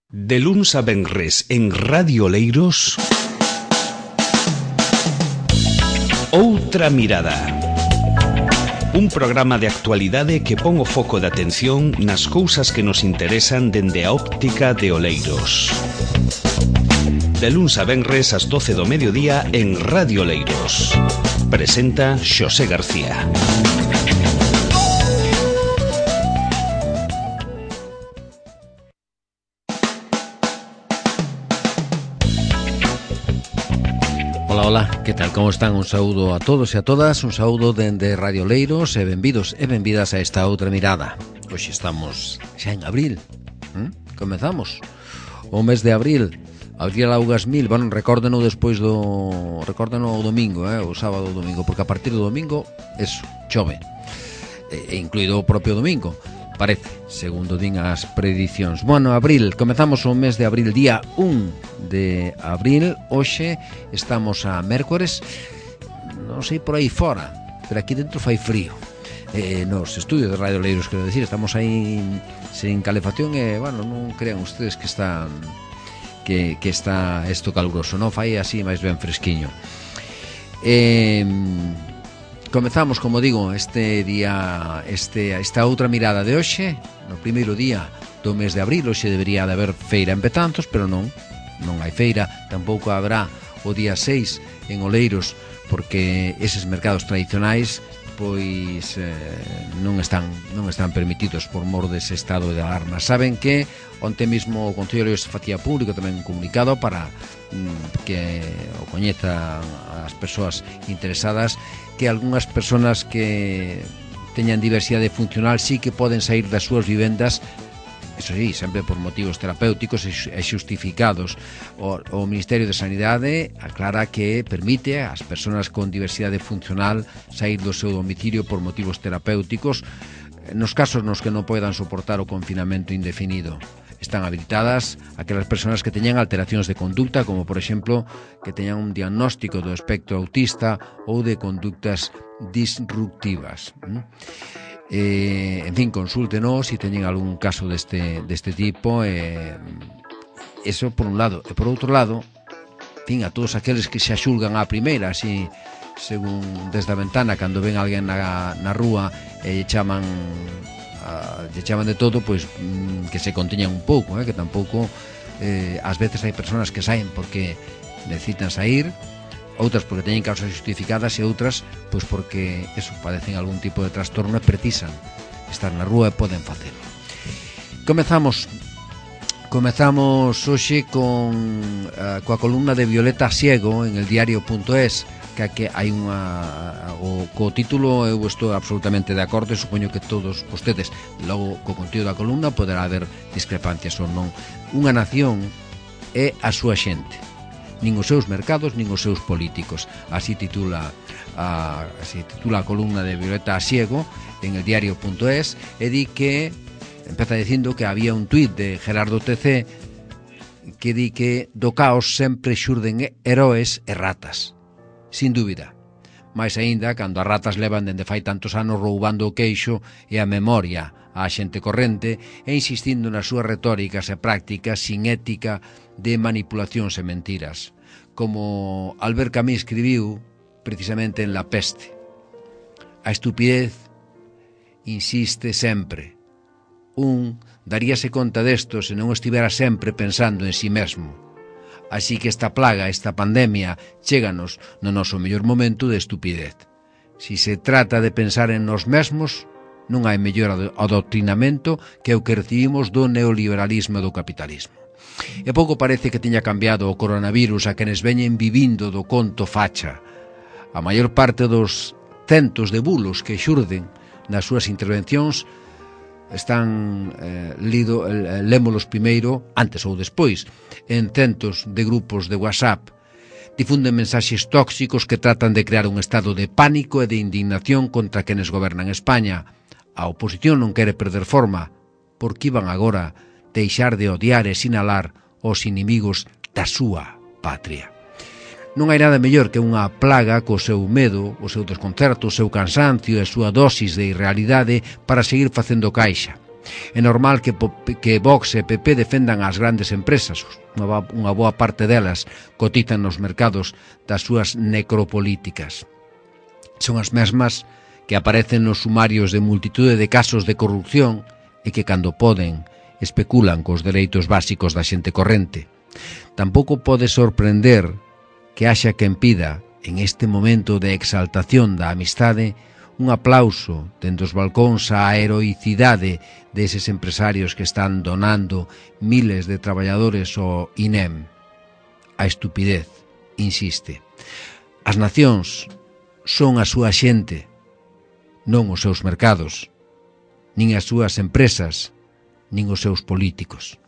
De luns a venres en Radio Oleiros, Outra Mirada. Un programa de actualidade que pon o foco de atención nas cousas que nos interesan dende a óptica de Oleiros. De luns a venres ás 12 do mediodía en Radio Oleiros. Presenta Xosé García. Ola, que tal, como están? Un saúdo a todos e a todas, un saúdo dende Radio Oleiros e benvidos e benvidas a esta outra mirada. Hoxe estamos xa en abril, comezamos o mes de abril, abril augas mil, bueno, recórdeno despois do... recórdeno o domingo, o sábado o domingo, porque a partir do domingo, eso, chove, incluído o propio domingo, parece, segundo din as predicións. Bueno, abril, comezamos o mes de abril, día 1 de abril. Hoxe estamos a mércores, non sei por aí fora, pero aquí dentro fai frío. Nos estudios de Radio Oleiros, quero decir, estamos aí sin calefacción e, bueno, non crean ustedes que está isto caluroso, non fai así máis ben fresquiño. Comezamos, como digo, este día, esta outra mirada de hoxe, no primeiro día do mes de abril. Hoxe debería de haber feira en Betanzos, pero non hai feira, tampouco habrá o día 6 en Oleiros, porque eses mercados tradicionais pois non están permitidos por mor dese estado de alarma. Saben que onte mesmo o Concello se facía público tamén un comunicado para que o coñezan as persoas interesadas, que algunhas persoas que teñan diversidade funcional sí que poden sair das súas vivendas, eso sí, sempre por motivos terapéuticos e xustificados. O Ministerio de Sanidade aclara que permite ás persoas con diversidade funcional sair do seu domicilio por motivos terapéuticos nos casos nos que non poidan soportar o confinamento indefinido. Están habilitadas aquelas persoas que teñan alteracións de conducta, como por exemplo que teñan un diagnóstico do espectro autista ou de conductas disruptivas. En fin, consúltenos se teñen algún caso deste tipo. Eso por un lado. E por outro lado, en fin, a todos aqueles que se axulgan á primeira, así según desde a ventana, cando ven alguén na rúa e lle chaman de todo, pois que se conteñan un pouco, que tampouco ás veces hai persoas que saen porque necesitan sair, outras porque teñen causas justificadas e outras pois porque eso, padecen algún tipo de trastorno e precisan estar na rúa e poden facelo. Comezamos hoxe coa columna de Violeta Asiego en el diario.es, que hai co título eu estou absolutamente de acordo, e supoño que todos vostedes logo co contido da columna poderá haber discrepancias ou non. Unha nación é a súa xente, nin os seus mercados nin os seus políticos. Así titula a columna de Violeta Asiego en el diario.es, e di que empeza dicindo que había un tuit de Gerardo TC que di que do caos sempre xurden heroes e ratas. Sin dúbida, máis aínda cando as ratas levan dende fai tantos anos roubando o queixo e a memoria á xente corrente e insistindo nas súas retóricas e prácticas sin ética de manipulacións e mentiras. Como Albert Camus escribiu precisamente en La Peste: a estupidez insiste sempre. Un daríase conta desto se non estivera sempre pensando en si mesmo. Así que esta plaga, esta pandemia, chéganos no noso mellor momento de estupidez. Si se trata de pensar en nós mesmos, non hai mellor adoctrinamento que o que recibimos do neoliberalismo e do capitalismo. E pouco parece que teña cambiado o coronavirus a quenes veñen vivindo do conto facha. A maior parte dos centos de bulos que xurden nas súas intervencións están lémolos primeiro, antes ou despois, en centos de grupos de WhatsApp. Difunden mensaxes tóxicos que tratan de crear un estado de pánico e de indignación contra quenes gobernan España. A oposición non quere perder forma, porque iban agora deixar de odiar e sinalar os inimigos da súa patria. Non hai nada mellor que unha plaga co seu medo, o seu desconcerto, o seu cansancio e a súa dosis de irrealidade para seguir facendo caixa. É normal que Vox e PP defendan as grandes empresas. Unha boa parte delas cotizan nos mercados das súas necropolíticas. Son as mesmas que aparecen nos sumarios de multitude de casos de corrupción e que, cando poden, especulan cos dereitos básicos da xente corrente. Tampouco pode sorprender que haxa quen pida, en este momento de exaltación da amistade, un aplauso dende os balcóns á heroicidade deses empresarios que están donando miles de traballadores ao INEM. A estupidez, insiste. As nacións son a súa xente, non os seus mercados, nin as súas empresas, nin os seus políticos.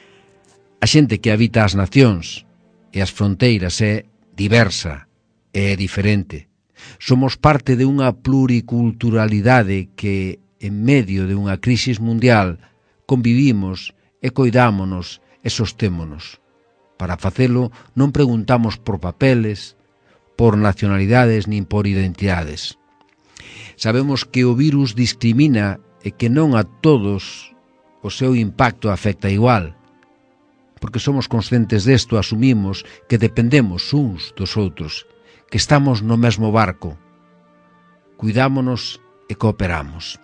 A xente que habita as nacións e as fronteiras é diversa e é diferente. Somos parte de unha pluriculturalidade que, en medio de unha crisis mundial, convivimos e coidámonos e sostémonos. Para facelo non preguntamos por papeles, por nacionalidades nin por identidades. Sabemos que o virus discrimina e que non a todos o seu impacto afecta igual. Porque somos conscientes desto, asumimos que dependemos uns dos outros, que estamos no mesmo barco. Cuidámonos e cooperamos.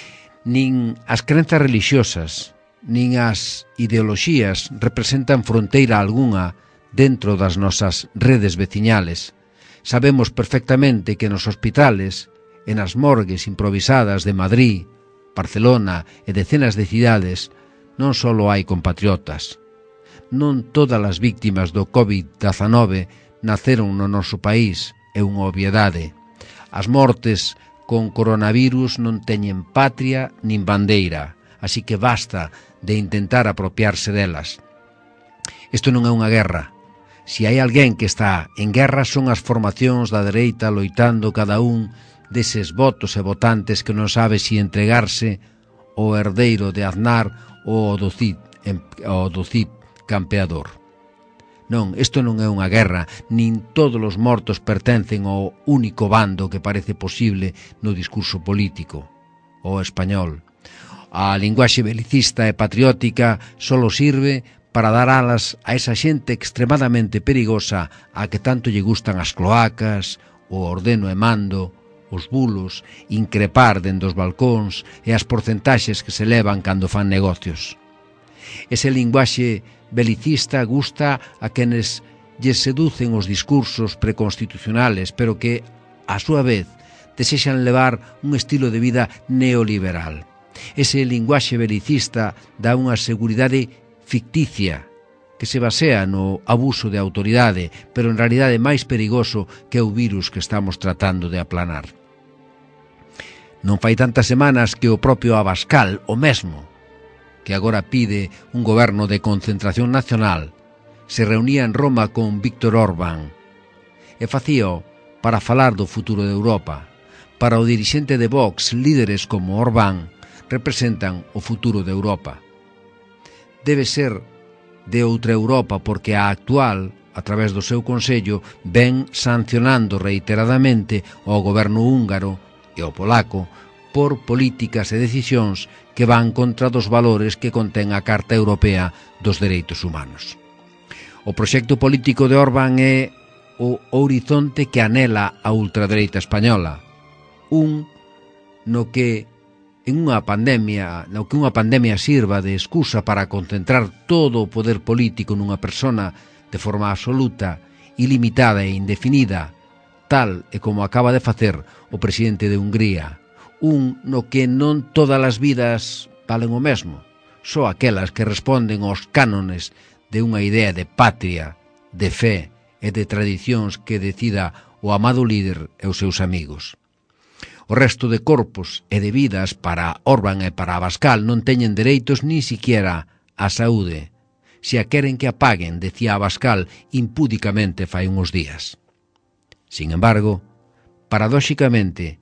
Nin as crenzas religiosas, nin as ideoloxías representan fronteira algunha dentro das nosas redes veciñales. Sabemos perfectamente que nos hospitales e nas morgues improvisadas de Madrid, Barcelona e decenas de cidades non só hai compatriotas. Non todas as víctimas do COVID-19 naceron no noso país, é unha obviedade. As mortes con coronavirus non teñen patria nin bandeira, así que basta de intentar apropiarse delas. Isto non é unha guerra. Se hai alguén que está en guerra son as formacións da dereita loitando cada un deses votos e votantes que non sabe se entregarse ao herdeiro de Aznar ou ao do Cid campeador. Non, isto non é unha guerra, nin todos os mortos pertencen ao único bando que parece posible no discurso político, o español. A linguaxe belicista e patriótica só sirve para dar alas a esa xente extremadamente perigosa a que tanto lle gustan as cloacas, o ordeno e mando, os bulos, increpar dende os balcóns e as porcentaxes que se levan cando fan negocios. Ese linguaxe belicista gusta a quenes lles seducen os discursos preconstitucionales, pero que, a súa vez, desexan levar un estilo de vida neoliberal. Ese linguaxe belicista dá unha seguridade ficticia que se basea no abuso de autoridade, pero en realidade máis perigoso que o virus que estamos tratando de aplanar. Non fai tantas semanas que o propio Abascal, o mesmo, que agora pide un goberno de concentración nacional, se reunía en Roma con Víctor Orbán e facíao para falar do futuro de Europa. Para o dirixente de Vox, líderes como Orbán representan o futuro de Europa. Debe ser de outra Europa porque a actual, a través do seu Consello, ven sancionando reiteradamente ao goberno húngaro e ao polaco por políticas e decisións que van contra dos valores que contén a Carta Europea dos Dereitos Humanos. O proxecto político de Orbán é o horizonte que anela a ultradereita española, no que unha pandemia sirva de excusa para concentrar todo o poder político nunha persona de forma absoluta, ilimitada e indefinida, tal e como acaba de facer o presidente de Hungría, no que non todas as vidas valen o mesmo, só aquelas que responden aos cánones de unha idea de patria, de fe e de tradicións que decida o amado líder e os seus amigos. O resto de corpos e de vidas para Orbán e para Abascal non teñen dereitos ni siquiera á saúde. Se a queren que apaguen, decía Abascal impúdicamente fai uns días. Sin embargo, paradóxicamente,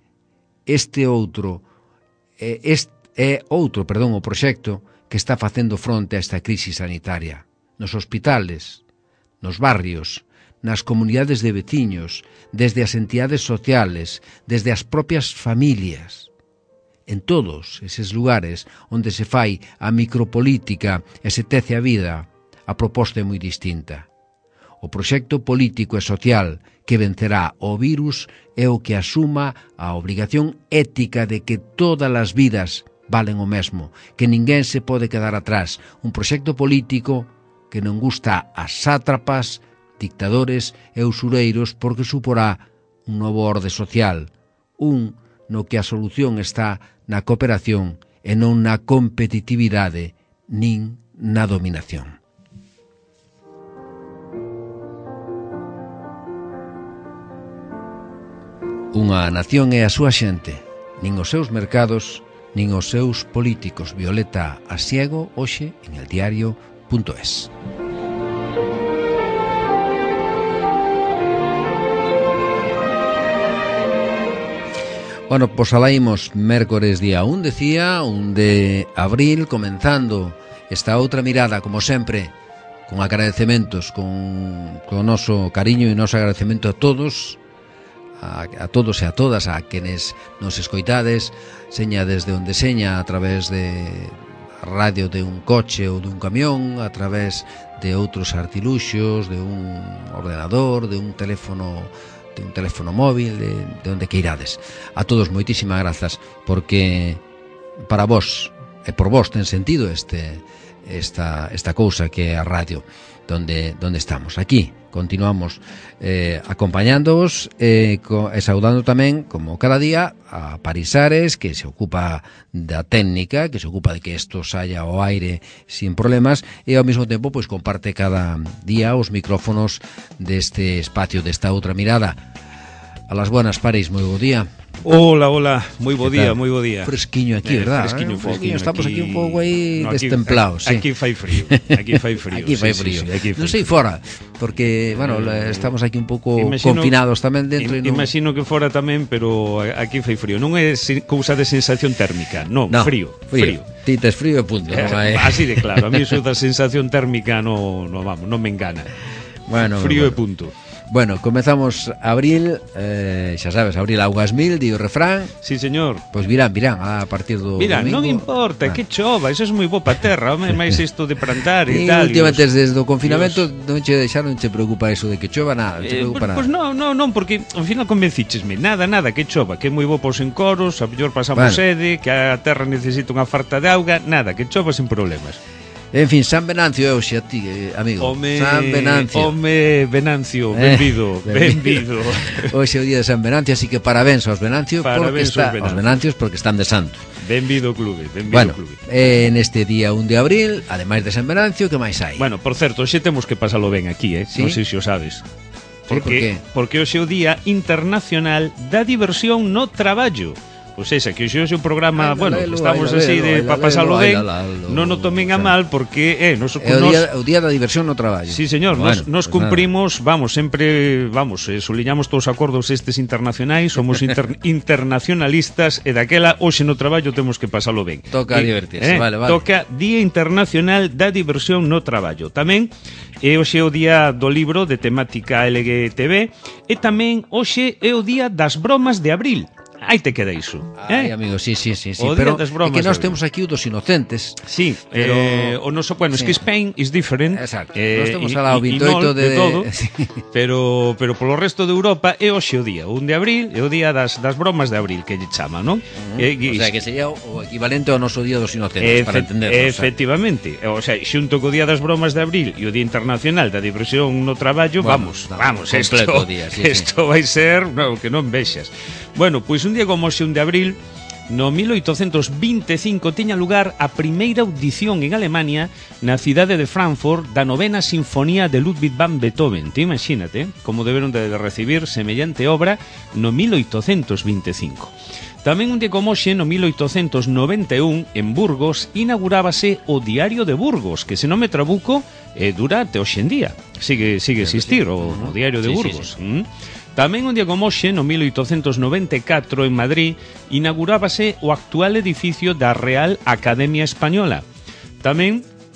o proxecto que está facendo fronte a esta crise sanitaria. Nos hospitales, nos barrios, nas comunidades de veciños, desde as entidades sociales, desde as propias familias. en todos eses lugares onde se fai a micropolítica e se tece a vida, a proposta é moi distinta. O proxecto político e social que vencerá o virus é o que asuma a obrigación ética de que todas as vidas valen o mesmo, que ninguén se pode quedar atrás. Un proxecto político que non gusta a sátrapas, dictadores e usureiros, porque suporá un novo orde social, un no que a solución está na cooperación e non na competitividade nin na dominación. Unha nación é a súa xente, nin os seus mercados, nin os seus políticos. Violeta Asiego, hoxe en eldiario.es. Bueno, pois alaímos mércores día 1 de abril, comenzando esta outra mirada, como sempre, con agradecementos, con o noso cariño e noso agradecemento a todos, a todos e a todas, a quenes nos escoitades, seña desde onde seña, a través de radio de un coche ou dun camión, a través de outros artiluxos, de un ordenador, de un teléfono móvil, de onde queirades. A todos moitísimas grazas, porque para vos e por vos ten sentido esta cousa que é a radio, donde estamos aquí. Continuamos acompañándoos e saudando tamén, como cada día, a Parisares, que se ocupa da técnica, que se ocupa de que isto saia ao aire sin problemas, e ao mesmo tempo pois comparte cada día os micrófonos deste espacio, desta outra mirada. A las buenas, Paris, moi bo día. Hola, moi bo día, moi bo día. Fresquiño aquí, verdad? Fresquiño. Estamos aquí un pouco aí destemplados, sí. Aquí fai frío. Aquí fai frío. Non sei fora, porque, bueno, estamos aquí un pouco confinados tamén dentro. Imagino que fora tamén, pero aquí fai frío. Non é cousa de sensación térmica, non, frío. Ti tes frío e punto. Así de claro, a mí iso da sensación térmica non me engana. Frío e punto. Bueno, comezamos abril, xa sabes, abril augas mil, di o refrán. Sí, señor. Pois virán a partir do domingo. Non importa, que chova, eso é moi bo pa terra, máis isto de plantar e tal. Últimamente desde o confinamento non che preocupa eso de que chova, nada, non che preocupa nada. Pois non, porque ao final convencíchesme, nada, que chova, que é moi bo pos encoros, a mellor pasamos sede, que a terra necesita unha farta de auga, nada, que chova sin problemas. En fin, San Venancio é hoxe a ti, amigo. San Venancio. Benancio, benvido. Hoxe é o día de San Venancio, así que parabéns aos Venancios, porque están de santo. Benvido clube, clube. Neste día 1 de abril, ademais de San Venancio, que máis hai? Bueno, por certo, hoxe temos que pasalo ben aquí, ¿Sí? Non sei se o sabes. Porque hoxe é o Día Internacional da Diversión no Traballo. Pois esa, que hoxe é un programa, estamos así de para pasalo ben, non o tomen a mal, porque é o día da diversión no traballo. Sí, señor, nos cumprimos, sempre, soliñamos todos os acordos estes internacionais, somos internacionalistas, e daquela hoxe no traballo temos que pasalo ben. Toca divertirse, vale. Toca Día Internacional da Diversión no Traballo. Tamén hoxe é o día do libro de temática LGTB, e tamén hoxe é o día das bromas de abril. Aí te queda iso. Ai, amigo, sí. Pero é que nós temos aquí o dos inocentes. Sí, pero o noso, bueno, es que Spain is different. Exacto. Nós temos alá o 28 de todo, pero polo resto de Europa é hoxe o día, 1 de abril, é o día das bromas de abril, que lle chama, non? O sea, que sería o equivalente ao noso día dos inocentes, para entenderlo. Efectivamente. O sea, xunto co día das bromas de abril e o Día Internacional da Diversión no Traballo, vamos, isto vai ser, que non vexas. Bueno, pois un día como hoxe 1 de abril, no 1825 tiña lugar a primeira audición en Alemania na cidade de Frankfurt da novena sinfonía de Ludwig van Beethoven. Te imagínate como deberon de recibir semellante obra no 1825. Tamén un día como hoxe, no 1891, en Burgos, inaugurábase o Diario de Burgos, que se non me trabuco, dura até hoxe en día. Sigue existir o Diario de Burgos. Sí. Tamén un día como hoxe, no 1894, en Madrid, inaugurábase o actual edificio da Real Academia Española. Tamén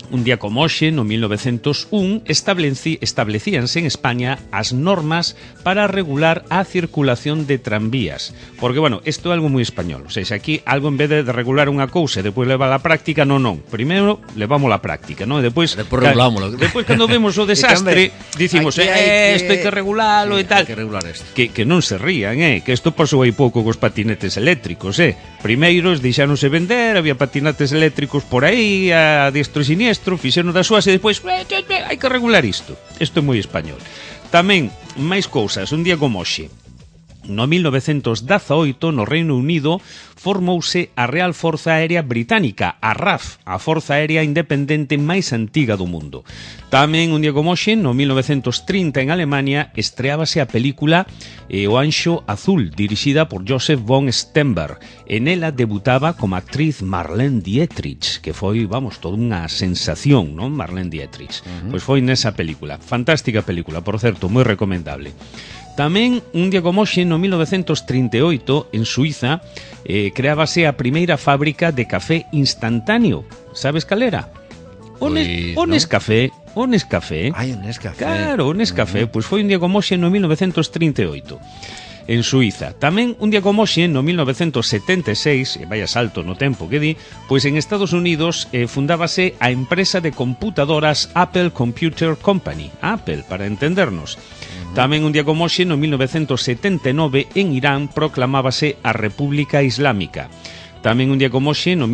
Un día como hoxe, no 1901, establecíanse en España as normas para regular a circulación de tranvías. Porque, bueno, isto é algo moi español. O sea, aquí algo en vez de regular unha cousa e depois levar a práctica, non. Primeiro levamos a práctica, non? E depois regulámoslo. Depois, cando vemos o desastre, dicimos, isto hai que regulalo e tal. Hai que regular isto. Que non se rían, que isto pasou aí pouco cos patinetes eléctricos, Primeiro, deixáronse vender, había patinetes eléctricos por aí, a diestro e siniestro, fixeron das súas e depois hai que regular isto. Isto é moi español. Tamén, máis cousas, un día como hoxe. No 1918, no Reino Unido, formouse a Real Forza Aérea Británica, a RAF, a Forza Aérea Independente máis antiga do mundo. Tamén, un día como hoxe, no 1930, en Alemania, estreábase a película O Anxo Azul, dirixida por Joseph von Sternberg. En ela debutaba como actriz Marlene Dietrich, que foi, toda unha sensación, non? Marlene Dietrich. Pois foi nesa película. Fantástica película, por certo, moi recomendable. Tamén, un día como hoxe, no 1938, en Suiza, creábase a primeira fábrica de café instantáneo. Sabes cal era? O Nescafé. Ai, o Nescafé. Claro, o Nescafé. Pois foi un día como hoxe, no 1938. En Suiza. Tamén, un día como hoxe, no 1976, e vaya salto no tempo que di, pois en Estados Unidos fundábase a empresa de computadoras Apple Computer Company. Apple, para entendernos. Tamén un día como hoxe, no 1979, en Irán proclamábase a República Islámica. Tamén un día como hoxe, no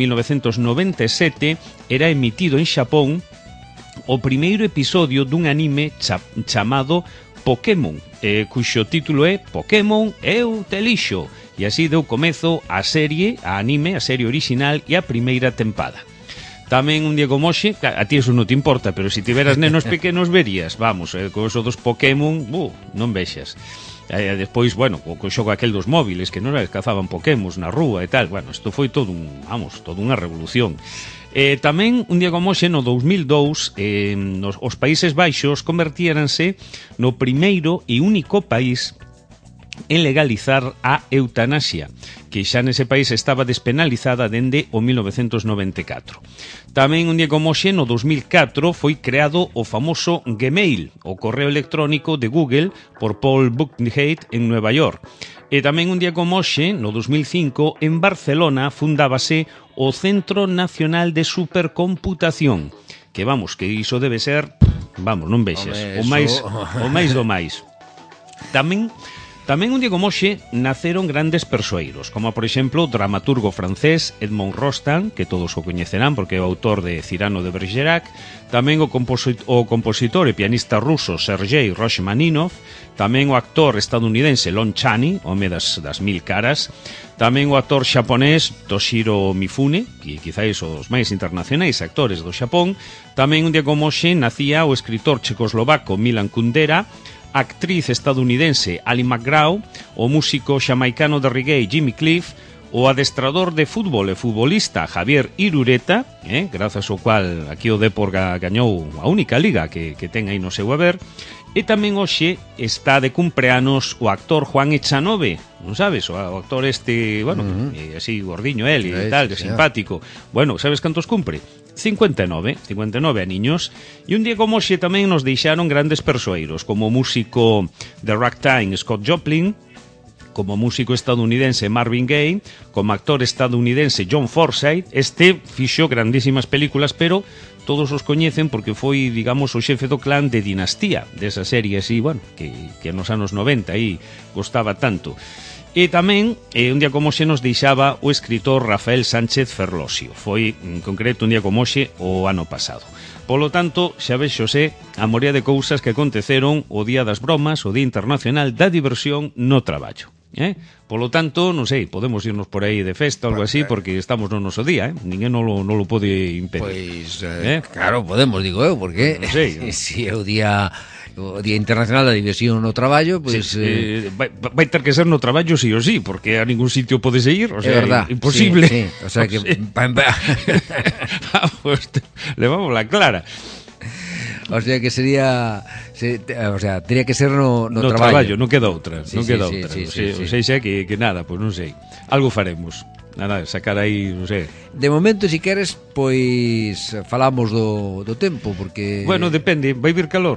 1997, era emitido en Xapón o primeiro episodio dun anime chamado Pokémon, cuxo título é Pokémon Eu Te Lixo, e así deu comezo a serie, a anime, a serie original e a primeira tempada. Tamén un día como hoxe, a ti eso non te importa, pero se tiveras nenos pequenos verías, con eso dos Pokémon, non vexas. Despois, co xogo aquel dos móviles, que non cazaban Pokémons na rúa e tal, isto foi toda unha revolución. Tamén, un día como hoxe, no 2002, os Países Baixos convertíranse no primeiro e único país en legalizar a eutanasia, que xa nese país estaba despenalizada dende o 1994. Tamén un día como hoxe, no 2004, foi creado o famoso Gmail, o correo electrónico de Google, por Paul Buchheit en Nueva York. E tamén un día como hoxe, no 2005, en Barcelona fundábase o Centro Nacional de Supercomputación, que iso debe ser, non vexas, o máis do máis. Tamén un día como hoxe naceron grandes persoeiros, como por exemplo o dramaturgo francés Edmond Rostand, que todos o coñecerán porque é o autor de Cyrano de Bergerac, tamén o compositor e pianista ruso Sergei Rachmaninov, tamén o actor estadounidense Lon Chaney, home das mil caras, tamén o actor xaponés Toshiro Mifune, que quizáis os máis internacionais actores do Xapón. Tamén un día como hoxe nacía o escritor checoslovaco Milan Kundera, actriz estadounidense Ali McGraw, o músico xamaicano de reggae Jimmy Cliff, o adestrador de fútbol e futbolista Javier Irureta, grazas ao cual aquí o Depor gañou a única liga que ten aí no seu haber. E tamén hoxe está de cumpleanos o actor Juan Echanove, non sabes? O actor así gordiño él e tal, simpático. Sabes cantos cumpre? 59 aniños. E un día como hoxe tamén nos deixaron grandes persoeiros, como o músico de ragtime Scott Joplin, como músico estadounidense Marvin Gaye, como actor estadounidense John Forsythe. Este fixo grandísimas películas, pero todos os coñecen porque foi, digamos, o xefe do clan de Dinastía, desa serie así, que nos anos 90 aí gostaba tanto. E tamén, un día como hoxe nos deixaba o escritor Rafael Sánchez Ferlosio. Foi, en concreto, un día como hoxe o ano pasado. Polo tanto, xa vexose a morea de cousas que aconteceron o Día das Bromas, o Día Internacional da Diversión no Traballo. Polo tanto, non sei, podemos irnos por aí de festa ou algo así, porque estamos no noso día, ninguén non lo pode impedir. Pois, claro, podemos, digo eu, porque non sei, si é o Día Internacional da Diversión no Traballo, pois vai ter que ser no traballo sí ou sí, porque a ningún sitio podes ir, o sea, verdad, imposible. Sí. O sea que vamos, levamos la clara. O sea que sería, teria que ser no traballo. Non queda outra, non queda outra. Sí. O sea, que nada, pois non sei. Algo faremos. Nada, sacar aí, non sei. De momento, se queres, pois falamos do tempo, porque... Bueno, depende, vai vir calor.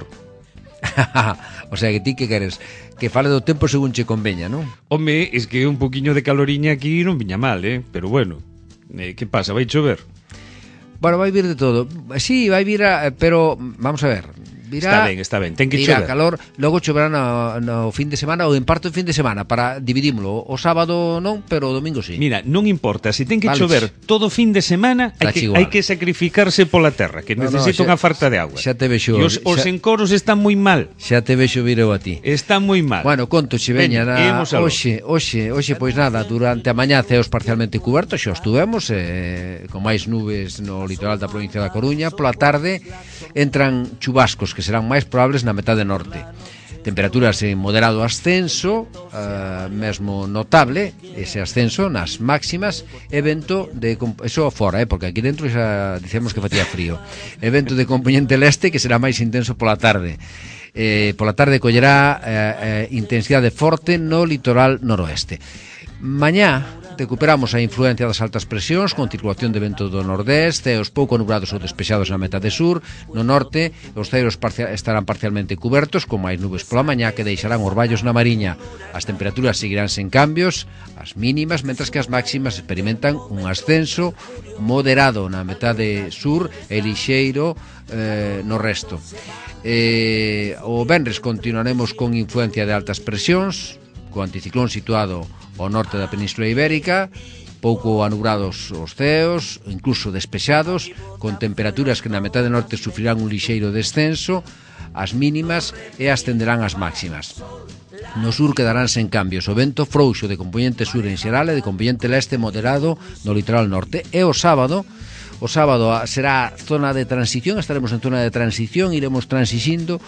O sea, que ti que queres? Que fale do tempo según che conveña, non? Home, es que un poquinho de caloriña aquí non viña mal, pero bueno. Que pasa, vai chover? Bueno, vai vir de todo. Sí, vai vir, pero vamos a ver. Virá, está ben, ten que chover. Calor, logo choverá no fin de semana ou en parte do fin de semana para dividímolo. O sábado non, pero o domingo sí. Mira, non importa, se ten que chover todo fin de semana, hai que sacrificarse pola terra, que necesita unha farta de agua. Xa te vexo. E os encoros están moi mal. Xa te vexo vir eu a ti. Están moi mal. Bueno, conto che veña hoxe, pois nada, durante a mañá ceos parcialmente cubertos, xa estuvemos con máis nubes no litoral da provincia da Coruña. Pola tarde entran chubascos que serán máis probables na metade norte. Temperaturas en moderado ascenso, mesmo notable ese ascenso nas máximas, evento de eso fora, porque aquí dentro xa dicemos que facía frío. Evento de componente leste que será máis intenso pola tarde. Pola tarde collerá intensidade forte no litoral noroeste. Mañá recuperamos a influencia das altas presións con circulación de vento do nordeste e os pouco nubrados ou despexados na metade sur. No norte, os ceros estarán parcialmente cubertos con máis nubes pola mañá que deixarán orballos na mariña. As temperaturas seguirán sen cambios, as mínimas, mentras que as máximas experimentan un ascenso moderado na metade sur e lixeiro no resto. O venres continuaremos con influencia de altas presións, co anticiclón situado ao norte da Península Ibérica, pouco anubrados os ceos, incluso despexados, con temperaturas que na metade norte sufrirán un lixeiro descenso, as mínimas e ascenderán as máximas. No sur quedarán sen cambios, o vento frouxo de componente sur en xeral e de componente leste moderado no litoral norte. E o sábado será zona de transición, estaremos en zona de transición, iremos transixindo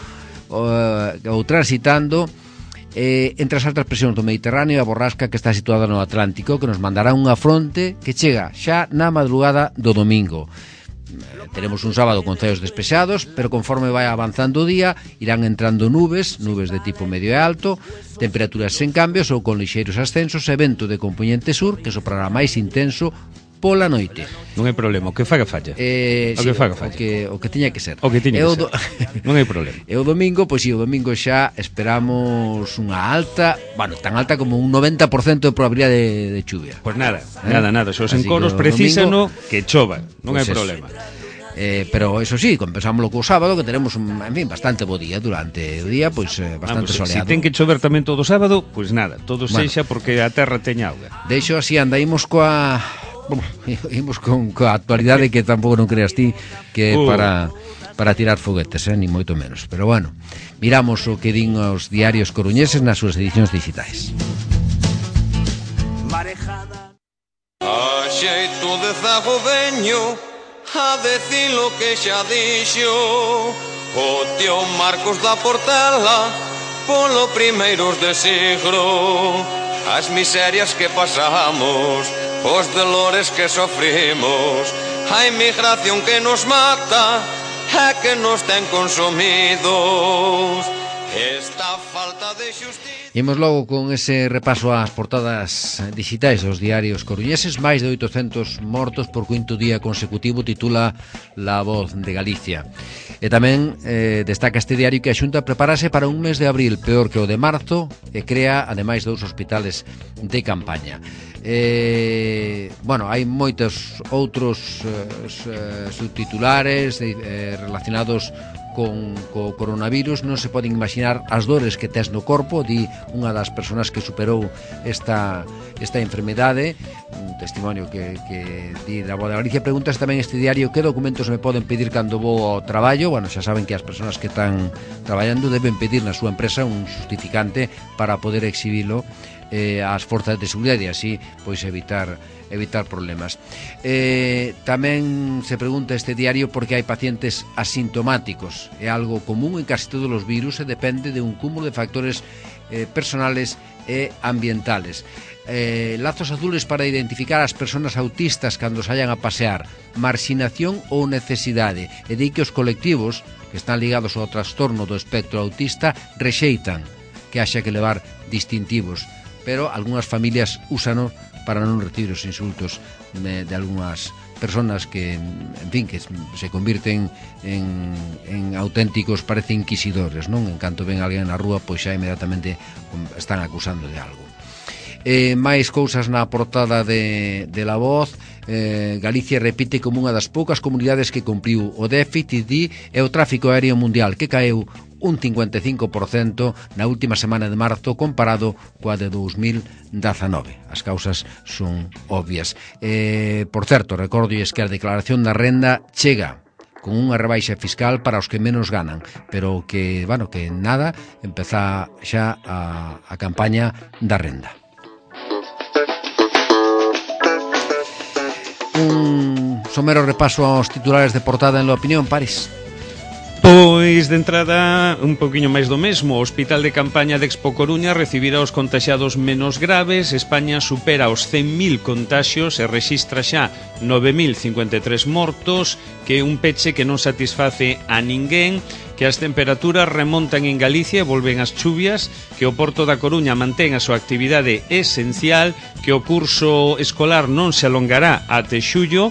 ou transitando entre as altas presións do Mediterráneo e a borrasca que está situada no Atlántico, que nos mandará unha fronte que chega xa na madrugada do domingo. Teremos un sábado con ceos despexados, pero conforme vai avanzando o día irán entrando nubes de tipo medio e alto, temperaturas sen cambios ou con lixeiros ascensos e vento de componente sur que soprará máis intenso pola noite. Non hai problema, o que faga falla. O que tiña que ser. O que tiña que ser. Non hai problema. E o domingo, pois si, o domingo xa esperamos unha alta, tan alta como un 90% de probabilidade de chuvia. Pois nada, os encoros precisano que chova, non hai problema. Pero eso sí, compensámoslo co sábado, que tenemos bastante bo día durante o día, pois bastante soleado. Se ten que chover tamén todo sábado, pois nada, todo sexa porque a terra teña auga. Deixo así, andaímos coa actualidade que tampouco non creas ti que para tirar foguetes, ni moito menos. Pero bueno, miramos o que din os diarios coruñeses nas súas edicións digitais. Marejada a xeito de zago veño a decir lo que xa dixo o tío Marcos da Portela polo primeiros de siglo. As miserias que pasamos, os dolores que sofrimos, a inmigración que nos mata e que nos ten consumidos, esta falta de xusticia. Imos logo con ese repaso ás portadas digitais dos diarios coruñeses. Máis de 800 mortos por quinto día consecutivo, titula La Voz de Galicia. E tamén destaca este diario que a Xunta prepárase para un mes de abril peor que o de marzo e crea ademais 2 hospitales de campaña. Hai moitos outros subtitulares relacionados con o coronavirus. Non se poden imaginar as dores que tes no corpo, di unha das persoas que superou esta enfermedade, un testimonio que di da Voz de Galicia. Preguntas tamén este diario que documentos me poden pedir cando vou ao traballo. Xa saben que as persoas que están traballando deben pedir na súa empresa un justificante para poder exhibilo ás forzas de seguridade e así pois evitar problemas. Tamén se pregunta este diario por que hai pacientes asintomáticos. É algo común en casi todos os virus e depende de un cúmulo de factores personales e ambientales. Lazos azules para identificar as persoas autistas cando saían a pasear, marxinación ou necesidade, e di que os colectivos que están ligados ao trastorno do espectro autista rexeitan que haxa que levar distintivos, pero algunhas familias úsano para non recibir os insultos de algunhas personas que, en fin, que se convirten en auténticos, parece inquisidores, non? En canto ven alguén na rúa, pois xa inmediatamente están acusando de algo. Máis cousas na portada de La Voz. Galicia repite como unha das poucas comunidades que cumpriu o déficit e o tráfico aéreo mundial, que caeu un 55% na última semana de marzo comparado coa de 2019. As causas son obvias. Por certo, recordolles que a declaración da renda chega con unha rebaixa fiscal para os que menos ganan, pero que, bueno, que nada, empeza xa a campaña da renda. Un somero repaso aos titulares de portada en La Opinión, Paris. Pois, de entrada, un poquinho máis do mesmo. O Hospital de Campaña de Expo Coruña recibirá os contaxiados menos graves. España supera os 100.000 contaxios e rexistra xa 9.053 mortos, que é un peche que non satisface a ninguén, que as temperaturas remontan en Galicia e volven as chuvias, que o Porto da Coruña mantén a súa actividade esencial, que o curso escolar non se alongará até xullo,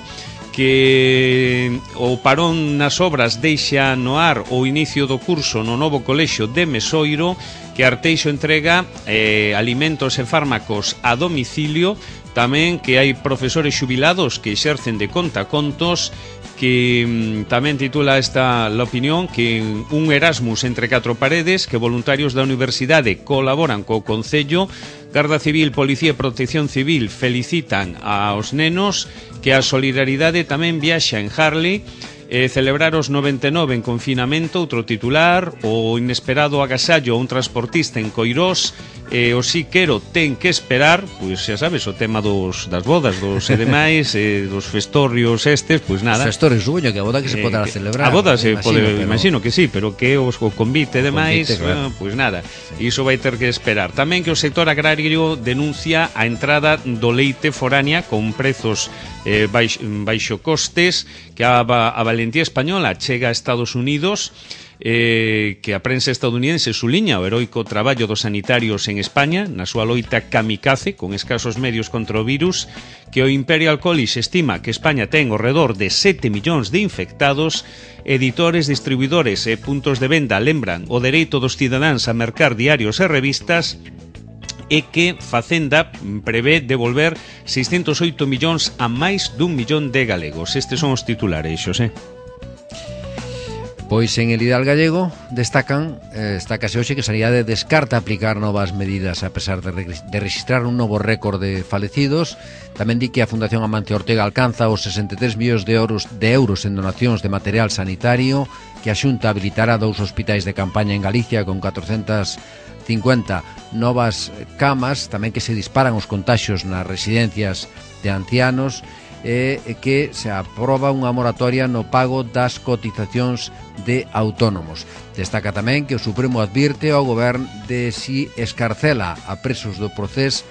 que o parón nas obras deixa no ar o inicio do curso no novo colexio de Mesoiro, que Arteixo entrega alimentos e fármacos a domicilio, tamén que hai profesores xubilados que exercen de contacontos, que tamén titula esta La Opinión que un Erasmus entre 4 paredes, que voluntarios da universidade colaboran co Concello. Garda Civil, Policía e Protección Civil felicitan aos nenos, que a solidaridade tamén viaxa en Harley. Celebrar os 99 en confinamento, outro titular. O inesperado agasallo a un transportista en Coirós. O Siquero ten que esperar, pois xa sabes, o tema das bodas, dos e demais, dos festorios estes, pois nada. Os festorios, supoño que a boda que se poderá celebrar. A boda se pode, imagino que sí, pero que o convite e demais, claro. Pois nada, sí. Iso vai ter que esperar. Tamén que o sector agrario denuncia a entrada do leite foránea con prezos baixo costes, que a valentía española chega a Estados Unidos, que a prensa estadounidense suliña o heroico traballo dos sanitarios en España na súa loita kamikaze con escasos medios contra o virus, que o Imperial College estima que España ten ao redor de 7 millóns de infectados. Editores, distribuidores e puntos de venda lembran o dereito dos cidadáns a mercar diarios e revistas, e que Facenda prevé devolver 608 millóns a máis dun millón de galegos. Estes son os titulares, Xosé. Pois en el Ideal Gallego destácase hoxe que Sanidade descarta aplicar novas medidas a pesar de registrar un novo récord de falecidos. Tamén di que a Fundación Amancio Ortega alcanza os 63 millóns de euros en donacións de material sanitario, que a Xunta habilitará 2 hospitais de campaña en Galicia con 450 novas camas, tamén que se disparan os contaxios nas residencias de ancianos, e que se aproba unha moratoria no pago das cotizacións de autónomos. Destaca tamén que o Supremo advirte ao Goberno de si escarcela a presos do Procés,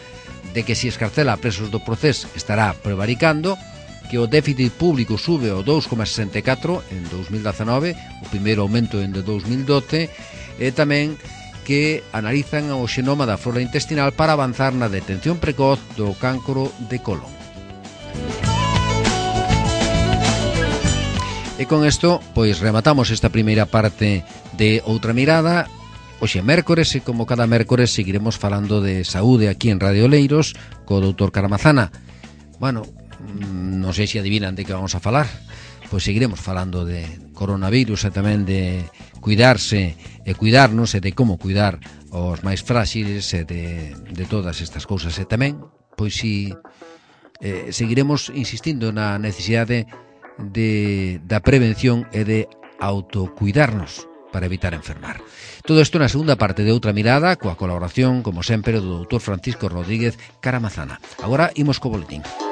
estará prevaricando, que o déficit público sube ao 2,64 en 2019, o primeiro aumento en de 2012, e tamén que analizan o xenoma da flora intestinal para avanzar na detención precoz do cancro de colon. E con isto, pois rematamos esta primeira parte de Outra Mirada. Hoxe é mércores e como cada mércores seguiremos falando de saúde aquí en Radio Oleiros co doutor Caramazana. Bueno, non sei se adivinan de que vamos a falar. Pois seguiremos falando de coronavirus e tamén de cuidarse e cuidarnos e de como cuidar os máis fráxiles e de todas estas cousas. E tamén, pois si seguiremos insistindo na necesidade da prevención e de autocuidarnos para evitar enfermar. Todo isto na segunda parte de Outra Mirada, coa colaboración, como sempre, do doutor Francisco Rodríguez Caramazana. Agora imos co boletín.